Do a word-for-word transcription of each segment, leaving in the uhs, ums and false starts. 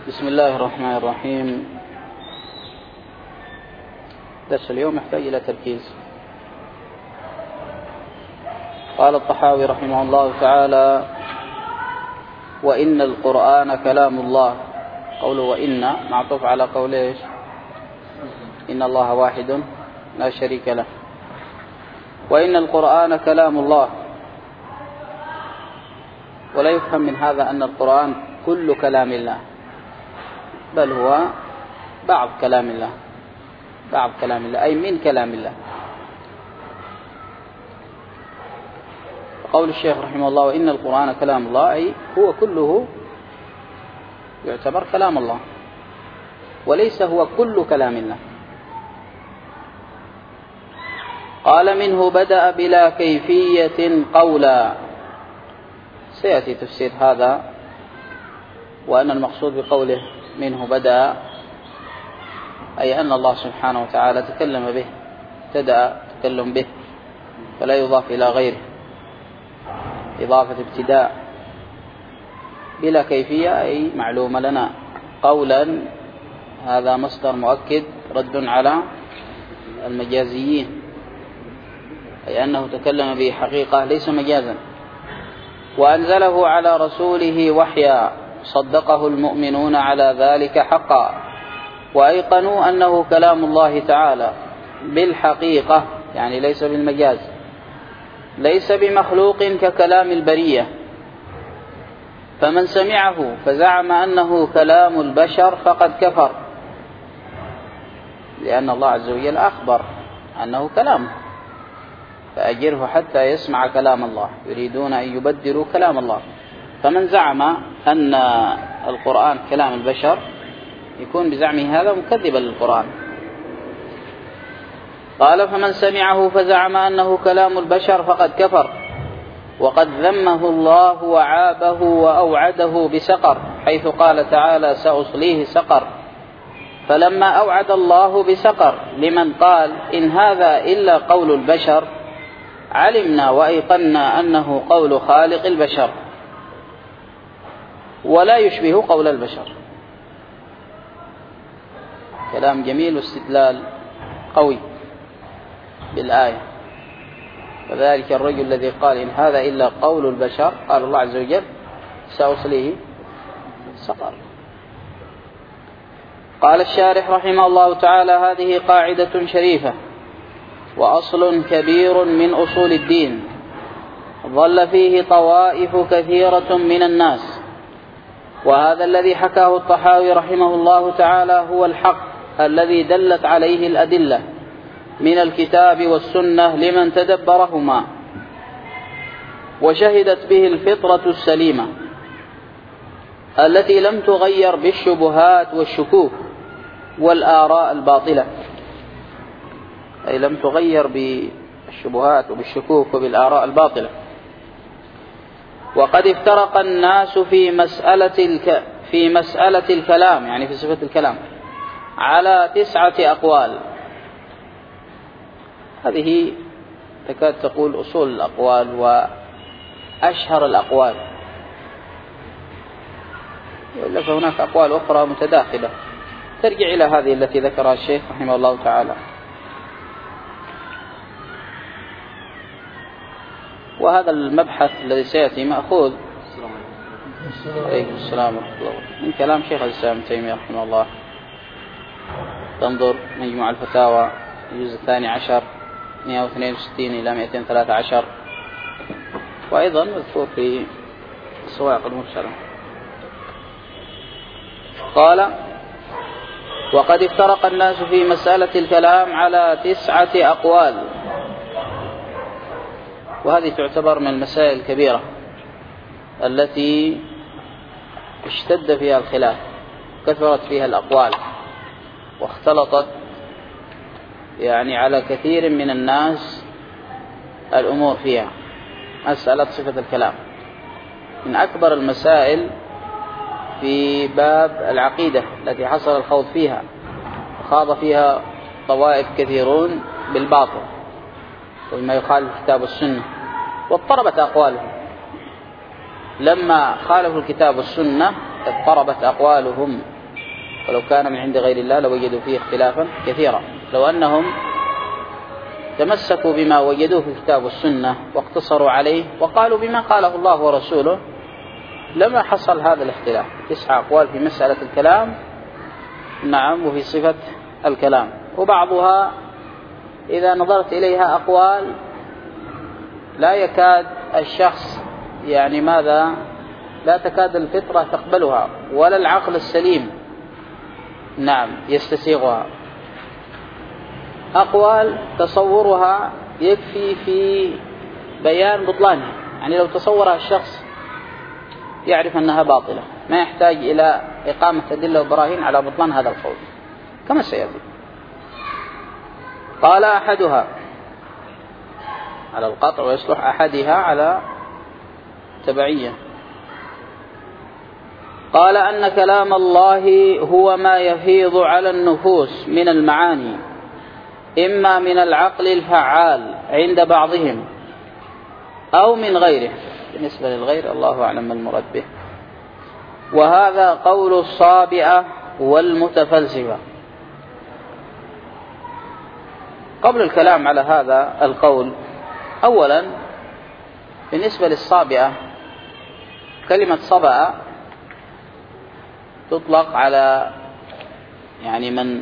بسم الله الرحمن الرحيم. درس اليوم يحتاج إلى تركيز. قال الطحاوي رحمه الله تعالى: وإن القرآن كلام الله. قوله وإن معطوف على قول إيش؟ إن الله واحد لا شريك له. وإن القرآن كلام الله. ولا يفهم من هذا أن القرآن كل كلام الله، بل هو بعض كلام الله، بعض كلام الله أي من كلام الله. قول الشيخ رحمه الله: وإن القرآن كلام الله، أي هو كله يعتبر كلام الله، وليس هو كل كلام الله. قال: منه بدأ بلا كيفية قولا. سيأتي تفسير هذا، وأن المقصود بقوله منه بدأ أي أن الله سبحانه وتعالى تكلم به، ابتدأ تكلم به، فلا يضاف إلى غيره إضافة ابتداء. بلا كيفية أي معلومة لنا. قولا هذا مصدر مؤكد رد على المجازيين، أي أنه تكلم به حقيقة ليس مجازا. وأنزله على رسوله وحيا، صدقه المؤمنون على ذلك حقا، وأيقنوا أنه كلام الله تعالى بالحقيقة، يعني ليس بالمجاز، ليس بمخلوق ككلام البرية. فمن سمعه فزعم أنه كلام البشر فقد كفر، لأن الله عز وجل أخبر أنه كلامه، فأجره حتى يسمع كلام الله. يريدون أن يبدلوا كلام الله. فمن زعم أن القرآن كلام البشر يكون بزعمه هذا مكذبا للقرآن. قال: فمن سمعه فزعم أنه كلام البشر فقد كفر، وقد ذمه الله وعابه وأوعده بسقر، حيث قال تعالى: سأصليه سقر. فلما أوعد الله بسقر لمن قال إن هذا إلا قول البشر، علمنا وأيقنا أنه قول خالق البشر ولا يشبه قول البشر. كلام جميل واستدلال قوي بالآية. وذلك الرجل الذي قال إن هذا إلا قول البشر، قال الله عز وجل: سأصليه سقر. قال الشارح رحمه الله تعالى: هذه قاعدة شريفة وأصل كبير من أصول الدين، ظل فيه طوائف كثيرة من الناس، وهذا الذي حكاه الطحاوي رحمه الله تعالى هو الحق الذي دلت عليه الأدلة من الكتاب والسنة لمن تدبرهما، وشهدت به الفطرة السليمة التي لم تغير بالشبهات والشكوك والآراء الباطلة، أي لم تغير بالشبهات وبالشكوك وبالآراء الباطلة. وقد افترق الناس في مسألة الك... في مسألة الكلام، يعني في صفة الكلام، على تسعة أقوال. هذه تكاد تقول أصول الأقوال وأشهر الأقوال، وإلا فهناك أقوال أخرى متداخلة ترجع إلى هذه التي ذكرها الشيخ رحمه الله تعالى. وهذا المبحث الذي سيأتي مأخوذ عليكم السلام ورحمة الله من كلام شيخ الإسلام ابن تيمية رحمه الله. تنظر مجموع الفتاوى الجزء الثاني عشر مئة واثنين وستين إلى مئتين وثلاثة عشر، وأيضا مذكور في الصواعق المرسلة. قال: وقد افترق الناس في مسألة الكلام على تسعة أقوال. وهذه تعتبر من المسائل الكبيرة التي اشتد فيها الخلاف، كثرت فيها الأقوال، واختلطت يعني على كثير من الناس الأمور فيها. مسألة صفة الكلام من أكبر المسائل في باب العقيدة التي حصل الخوض فيها، خاض فيها طوائف كثيرون بالباطل وما يخالف الكتاب والسنة، واضطربت أقوالهم. لما خالفوا الكتاب والسنة اضطربت أقوالهم ولو كان من عند غير الله لوجدوا فيه اختلافا كثيرا. لو أنهم تمسكوا بما وجدوه في الكتاب والسنة واقتصروا عليه وقالوا بما قاله الله ورسوله لما حصل هذا الاختلاف. تسعة أقوال في مسألة الكلام، نعم، وفي صفة الكلام، وبعضها إذا نظرت إليها أقوال لا يكاد الشخص يعني ماذا لا تكاد الفطرة تقبلها ولا العقل السليم نعم يستسيغها. أقوال تصورها يكفي في بيان بطلانها، يعني لو تصورها الشخص يعرف أنها باطلة، ما يحتاج إلى إقامة أدلة وبراهين على بطلان هذا القول كما سيأتي. قال أحدها على القطع ويصلح أحدها على تبعية. قال أن كلام الله هو ما يفيض على النفوس من المعاني، إما من العقل الفعال عند بعضهم أو من غيره. بالنسبة للغير الله أعلم المراد به. وهذا قول الصابئة والمتفلسفة. قبل الكلام على هذا القول، أولا بالنسبة للصابئة كلمة صبأ تطلق على يعني من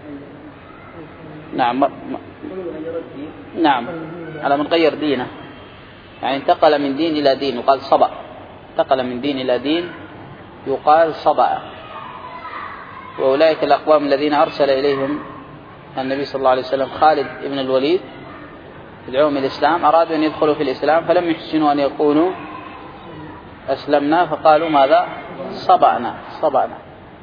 نعم نعم على من غير دينه، يعني انتقل من دين إلى دين يقال صبأ، انتقل من دين إلى دين يقال صبأ. وأولئك الأقوام الذين أرسل إليهم النبي صلى الله عليه وسلم خالد بن الوليد يدعوهم الإسلام، أرادوا أن يدخلوا في الإسلام فلم يحسنوا أن يقولوا أسلمنا فقالوا ماذا؟ صبأنا صبأنا،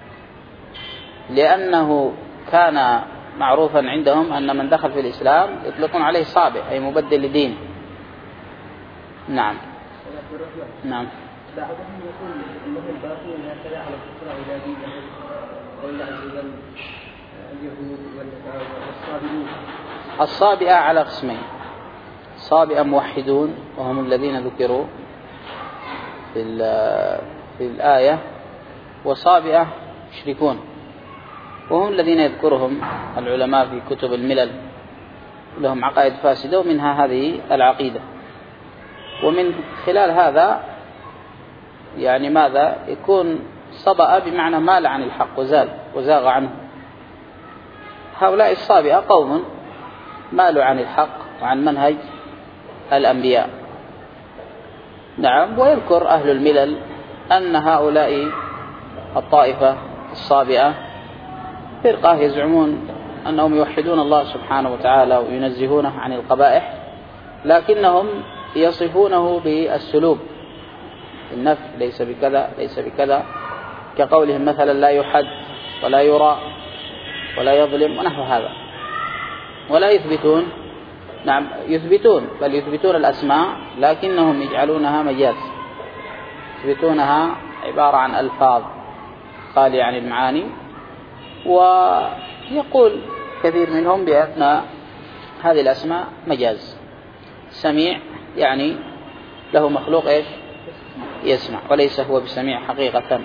لأنه كان معروفا عندهم أن من دخل في الإسلام يطلقون عليه صابئ أي مبدل لدين. نعم نعم بعضهم يقول انهم باقون هكذا على الفطره الى دينهم قول عز وجل اليهود والنصارى والصابئون. الصابئة على قسمين: صابئة موحدون وهم الذين ذكروا في في الآية، وصابئة مشركون وهم الذين يذكرهم العلماء في كتب الملل، لهم عقائد فاسدة ومنها هذه العقيدة. ومن خلال هذا يعني ماذا يكون صبأ بمعنى مال عن الحق وزال وزاغ عنه. هؤلاء الصابئة قوم مالوا عن الحق وعن منهج الأنبياء. نعم. ويذكر أهل الملل أن هؤلاء الطائفة الصابئة فرقة يزعمون أنهم يوحدون الله سبحانه وتعالى وينزهونه عن القبائح، لكنهم يصفونه بالسلوب، النفي، ليس بكذا ليس بكذا، كقولهم مثلا لا يحد ولا يرى ولا يظلم ونحو هذا. ولا يثبتون، نعم يثبتون، بل يثبتون الأسماء لكنهم يجعلونها مجاز، يثبتونها عبارة عن ألفاظ خالية عن المعاني. ويقول كثير منهم بأن هذه الأسماء مجاز. سميع يعني له مخلوق إيش يسمع، وليس هو بسميع حقيقة،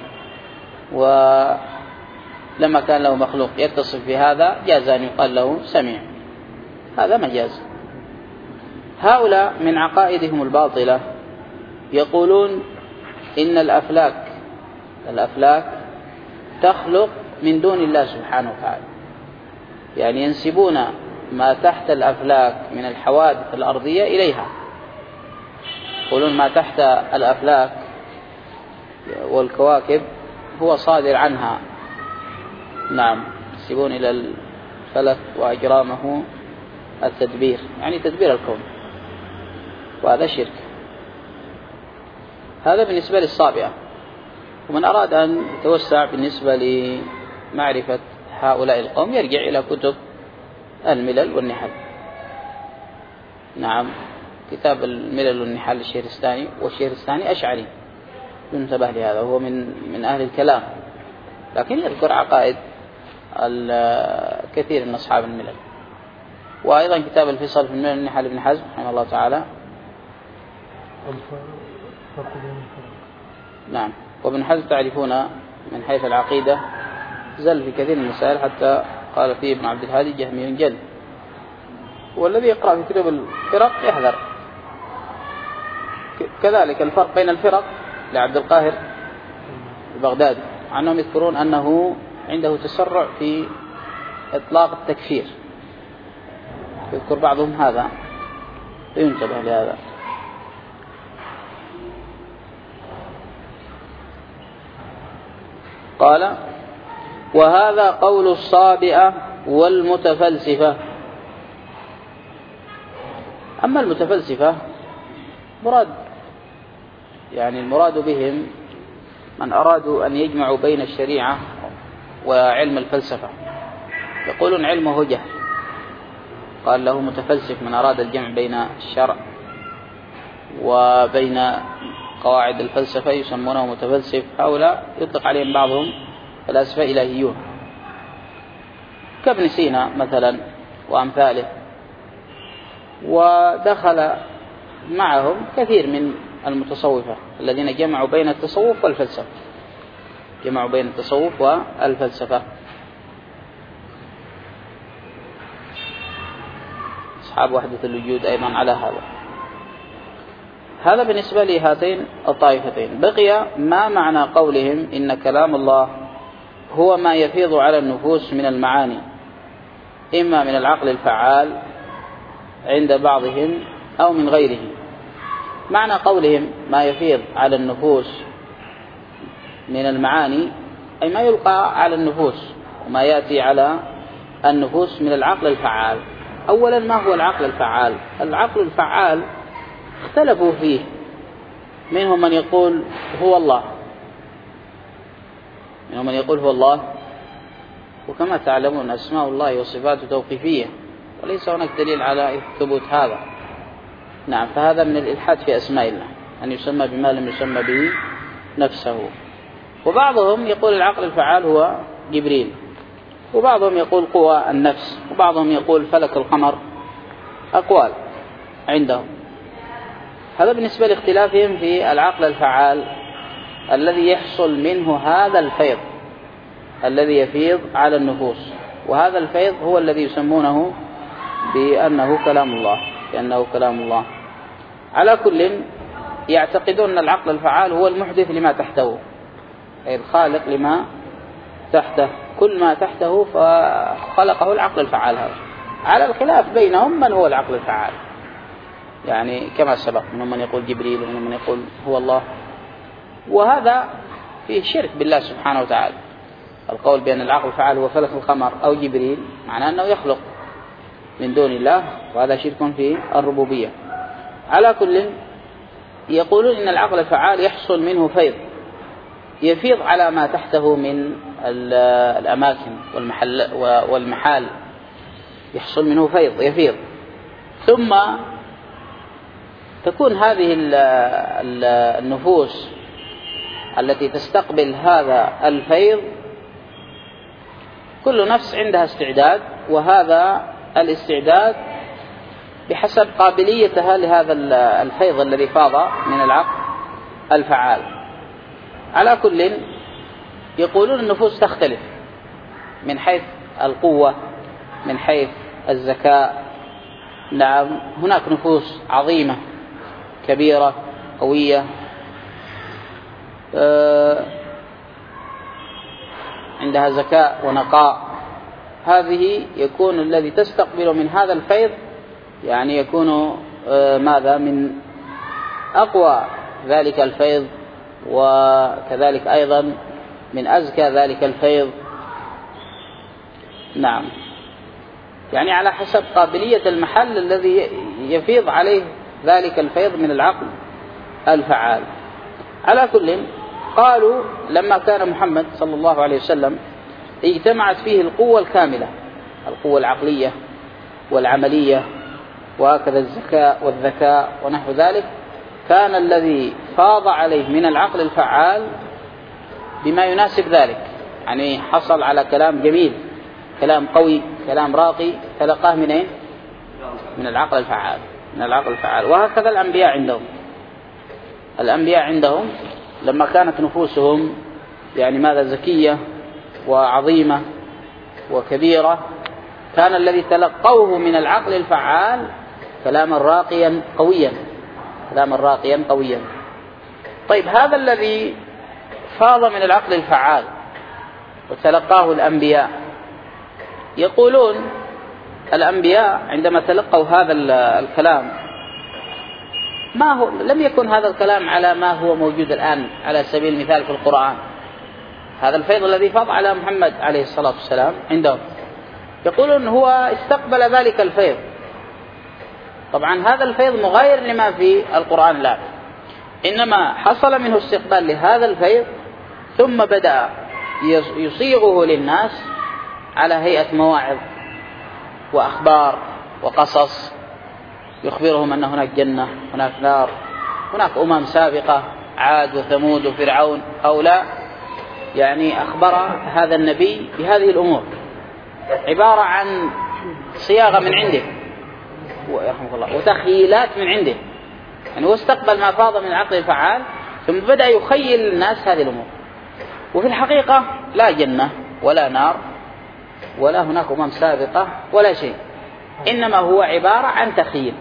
ولما كان له مخلوق يتصف بهذا جاز أن يقال له سميع، هذا مجاز. هؤلاء من عقائدهم الباطلة يقولون إن الأفلاك الأفلاك تخلق من دون الله سبحانه وتعالى، يعني ينسبون ما تحت الأفلاك من الحوادث الأرضية إليها. يقولون ما تحت الأفلاك والكواكب هو صادر عنها. نعم، ينسبون إلى الفلك وأجرامه التدبير، يعني تدبير الكون، وهذا شرك. هذا بالنسبة للصابئة. ومن أراد أن يتوسع بالنسبة لمعرفة هؤلاء القوم يرجع إلى كتب الملل والنحل. نعم، كتاب الملل والنحل للشهرستاني، والشهرستاني أشعري ينتبه لهذا، هو من من أهل الكلام، لكن يذكر عقائد الكثير من أصحاب الملل. وأيضا كتاب الفصل في الملل والنحل ابن حزم رحمه الله تعالى. نعم. وابن حزم تعرفون من حيث العقيدة زل في كثير من المسائل حتى قال فيه ابن عبد الهادي جهمي جل. والذي يقرأ في كتب الفرق يحذر. كذلك الفرق بين الفرق لعبد القاهر البغدادي عنهم يذكرون أنه عنده تسرع في إطلاق التكفير، يذكر بعضهم هذا، ينتبه لهذا. قال: وهذا قول الصابئة والمتفلسفة. أما المتفلسفة مراد يعني المراد بهم من أرادوا أن يجمعوا بين الشريعة وعلم الفلسفة، يقولون علمه جهل، قال له متفلسف من أراد الجمع بين الشرع وبين قواعد الفلسفة يسمونه متفلسف. هؤلاء يطلق عليهم بعضهم فلاسفة إلهيون كابن سينا مثلا وأمثاله، ودخل معهم كثير من المتصوفة الذين جمعوا بين التصوف والفلسفة، جمعوا بين التصوف والفلسفة، أصحاب وحدة الوجود أيضا على هذا. هذا بالنسبة لهاتين الطائفتين. بقي ما معنى قولهم إن كلام الله هو ما يفيض على النفوس من المعاني، إما من العقل الفعال عند بعضهم أو من غيره. معنى قولهم ما يفيض على النفوس من المعاني أي ما يلقى على النفوس وما يأتي على النفوس من العقل الفعال. أولا، ما هو العقل الفعال؟ العقل الفعال اختلفوا فيه، منهم من يقول هو الله، منهم من يقول هو الله، وكما تعلمون أسماء الله وصفاته توقيفية وليس هناك دليل على ثبوت هذا. نعم، فهذا من الإلحاد في أسماء الله، أن يسمى بما لم يسمى به نفسه. وبعضهم يقول العقل الفعال هو جبريل، وبعضهم يقول قوى النفس، وبعضهم يقول فلك القمر، أقوال عندهم. هذا بالنسبة لاختلافهم في العقل الفعال الذي يحصل منه هذا الفيض الذي يفيض على النفوس، وهذا الفيض هو الذي يسمونه بأنه كلام الله، بأنه كلام الله. على كل يعتقدون أن العقل الفعال هو المحدث لما تحته، أي الخالق لما تحته، كل ما تحته فخلقه العقل الفعال. هذا على الخلاف بينهم من هو العقل الفعال، يعني كما سبق، منهم من يقول جبريل ومنهم من يقول هو الله، وهذا فيه شرك بالله سبحانه وتعالى. القول بأن العقل الفعال هو فلك القمر أو جبريل معناه أنه يخلق من دون الله، وهذا شرك في الربوبية. على كل يقولون إن العقل الفعال يحصل منه فيض، يفيض على ما تحته من الأماكن والمحل والمحال، يحصل منه فيض يفيض، ثم تكون هذه النفوس التي تستقبل هذا الفيض كل نفس عندها استعداد، وهذا الاستعداد بحسب قابليتها لهذا الفيض الذي فاض من العقل الفعال. على كل يقولون النفوس تختلف من حيث القوة، من حيث الذكاء. نعم، هناك نفوس عظيمة كبيرة قوية عندها ذكاء ونقاء، هذه يكون الذي تستقبل من هذا الفيض يعني يكون ماذا من أقوى ذلك الفيض، وكذلك أيضا من أزكى ذلك الفيض. نعم، يعني على حسب قابلية المحل الذي يفيض عليه ذلك الفيض من العقل الفعال. على كل قالوا لما كان محمد صلى الله عليه وسلم اجتمعت فيه القوة الكاملة، القوة العقلية والعملية وهكذا الذكاء والذكاء ونحو ذلك، كان الذي فاض عليه من العقل الفعال بما يناسب ذلك، يعني حصل على كلام جميل، كلام قوي، كلام راقي، تلقاه من اين؟ من العقل الفعال، من العقل الفعال. وهكذا الأنبياء عندهم، الأنبياء عندهم لما كانت نفوسهم يعني ماذا زكية وعظيمة وكبيرة، كان الذي تلقوه من العقل الفعال كلاما راقيا قويا، كلاما راقيا قويا. طيب هذا الذي فاض من العقل الفعال وتلقاه الأنبياء، يقولون الأنبياء عندما تلقوا هذا الكلام ما هو لم يكن هذا الكلام على ما هو موجود الآن على سبيل المثال في القرآن. هذا الفيض الذي فاض على محمد عليه الصلاة والسلام عندهم، يقولون هو استقبل ذلك الفيض. طبعا هذا الفيض مغاير لما في القرآن الآن، إنما حصل منه استقبال لهذا الفيض ثم بدأ يصيغه للناس على هيئة مواعظ وأخبار وقصص، يخبرهم أن هناك جنة، هناك نار، هناك أمم سابقة عاد وثمود وفرعون، هؤلاء يعني أخبر هذا النبي بهذه الأمور، عبارة عن صياغة من عنده ورحمه الله وتخيلات من عنده، يعني هو استقبل ما فاض من العقل الفعال ثم بدأ يخيل الناس هذه الأمور. وفي الحقيقة لا جنة ولا نار ولا هناك أمم سابقة ولا شيء، إنما هو عبارة عن تخيل.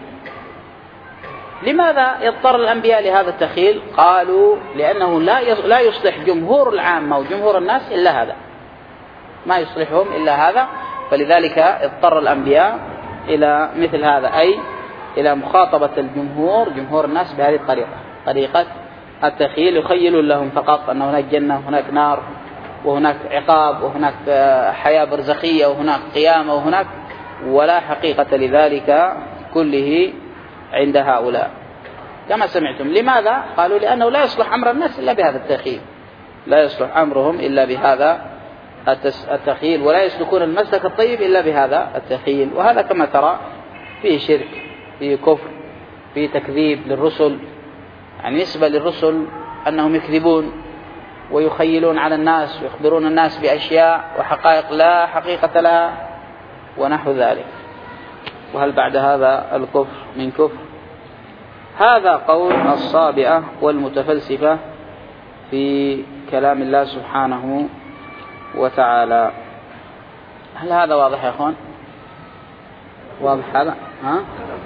لماذا يضطر الأنبياء لهذا التخيل؟ قالوا لأنه لا يصلح جمهور العامة وجمهور الناس إلا هذا، ما يصلحهم إلا هذا، فلذلك اضطر الأنبياء إلى مثل هذا، أي إلى مخاطبة الجمهور جمهور الناس بهذه الطريقة، طريقة التخيل، يخيلون لهم فقط أن هناك جنة وهناك نار وهناك عقاب وهناك حياة برزخية وهناك قيامة وهناك، ولا حقيقة لذلك كله عند هؤلاء كما سمعتم. لماذا؟ قالوا لأنه لا يصلح أمر الناس إلا بهذا التخيل، لا يصلح أمرهم إلا بهذا التخيل، ولا يسلكون المسلك الطيب إلا بهذا التخيل. وهذا كما ترى فيه شرك، فيه كفر، فيه تكذيب للرسل، يعني نسبة للرسل أنهم يكذبون ويخيلون على الناس ويخبرون الناس بأشياء وحقائق لا حقيقة لها ونحو ذلك. وهل بعد هذا الكفر من كفر؟ هذا قول الصابئة والمتفلسفة في كلام الله سبحانه وتعالى. هل هذا واضح يا أخوان؟ واضح هذا؟ ها؟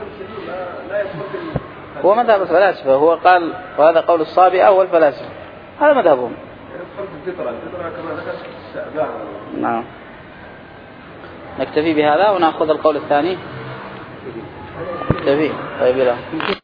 هو مذهب الفلاسفة، هو قال وهذا قول الصابئة والفلاسفة، هذا مذهبهم. نعم. نكتفي بهذا ونأخذ القول الثاني. نكتفي. طيب لا